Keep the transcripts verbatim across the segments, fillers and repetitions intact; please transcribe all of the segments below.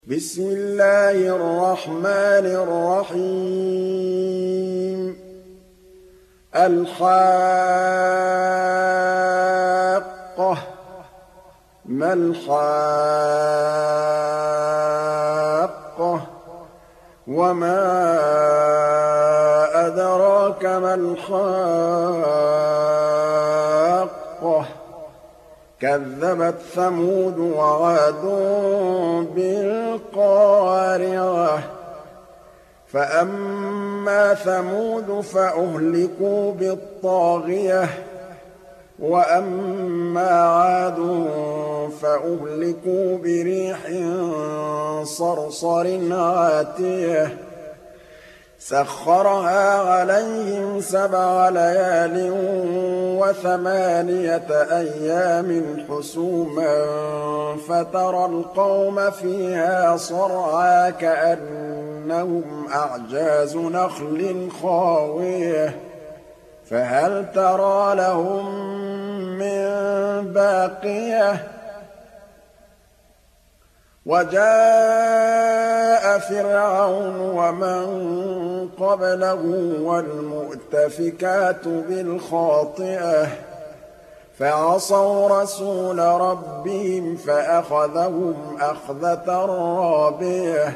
بسم الله الرحمن الرحيم الحاقة ما الحاقة وما أدراك ما الحاقة كذبت ثمود وعاد بالقارعة فأما ثمود فأهلكوا بالطاغية وأما عاد فأهلكوا بريح صرصر عاتية سخرها عليهم سبع ليال وثمانية أيام حسوما فترى القوم فيها صرعى كأنهم أعجاز نخل خاوية فهل ترى لهم من باقية وجاء فرعون ومن قبله والمؤتفكات بالخاطئة فعصوا رسول ربهم فأخذهم أخذة رابية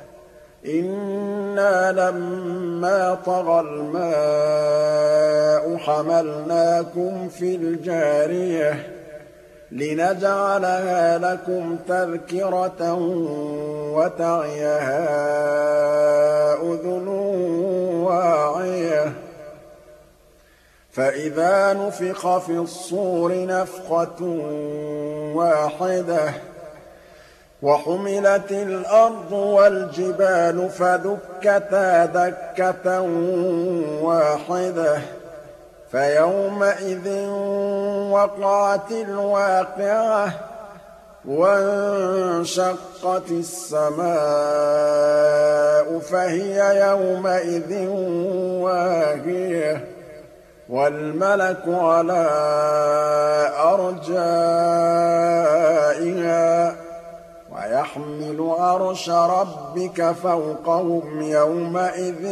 إنا لما طغى الماء حملناكم في الجارية لنجعلها لكم تذكرة وتعيها أذن واعية فإذا نفخ في الصور نفخة واحدة وحملت الأرض والجبال فدكتا دكة واحدة فيومئذ وقعت الواقعة وانشقت السماء فهي يومئذ واهية والملك على أرجائها ويحمل عرش ربك فوقهم يومئذ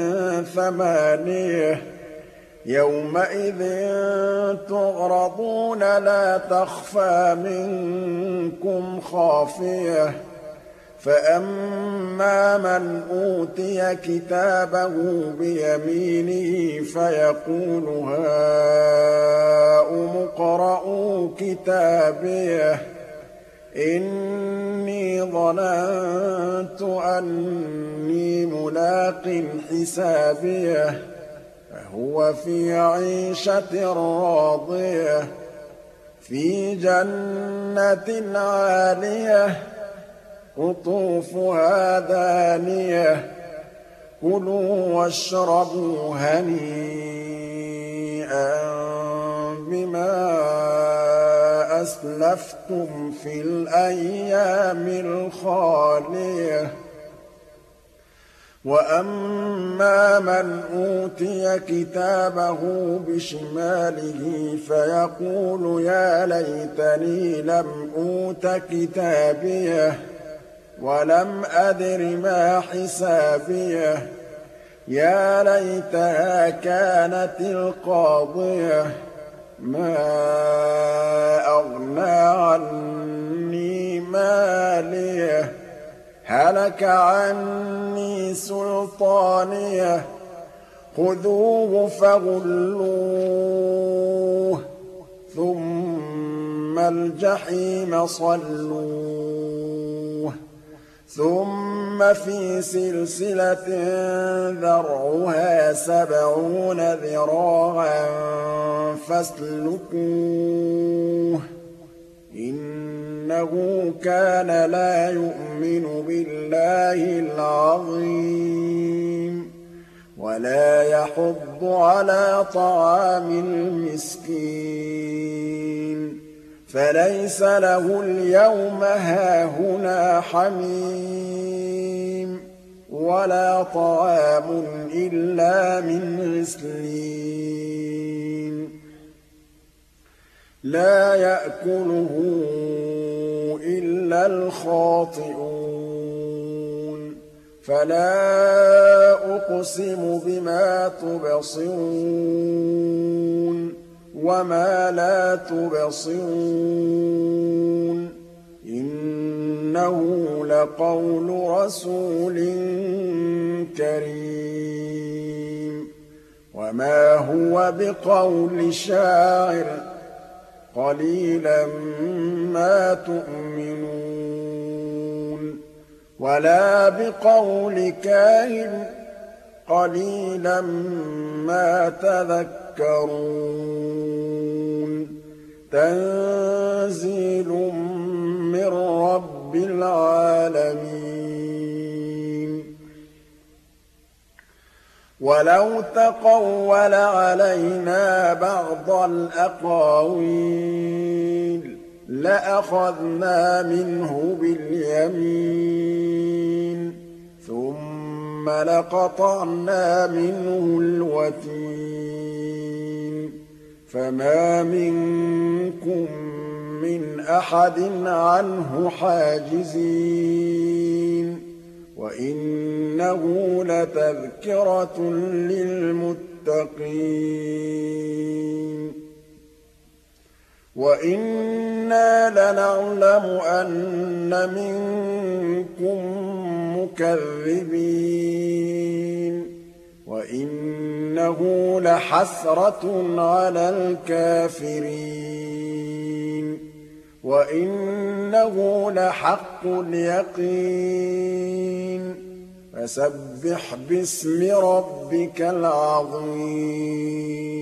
ثمانية يومئذ تعرضون لا تخفى منكم خافية فأما من أوتي كتابه بيمينه فيقول هاؤم اقرءوا كتابيه إني ظننت أني ملاق حسابيه فهو في عيشة راضية في جنة عالية قطوفها دانية كلوا واشربوا هنيئا بما أسلفتم في الأيام الخالية وأما من أوتي كتابه بشماله فيقول يا ليتني لم أوت كتابيه ولم أدر ما حسابيه يا ليتها كانت القاضية ما أغنى عني ماليه هلك عني سلطانيه خذوه فغلوه ثم الجحيم صلوه ثم في سلسلة ذرعها سبعون ذراعا فاسلكوه إنه كان لا يؤمن بالله العظيم ولا يحض على طعام المسكين فليس له اليوم هاهنا حميم ولا طعام إلا من غسلين لا يأكله إلا الخاطئون فلا أقسم بما تبصرون وما لا تبصرون إنه لقول رسول كريم وما هو بقول شاعر قليلا ما تؤمنون ولا بقول كاهن قليلا ما تذكرون تنزيل من رب العالمين ولو تقول علينا بعض الأقاويل لأخذنا منه باليمين ثم لقطعنا منه الوتين فما منكم من أحد عنه حاجزين وإنه لتذكرة للمتقين وإنا لنعلم أن منكم مكذبين وإنه لحسرة على الكافرين وإنه لحق اليقين فسبح باسم ربك العظيم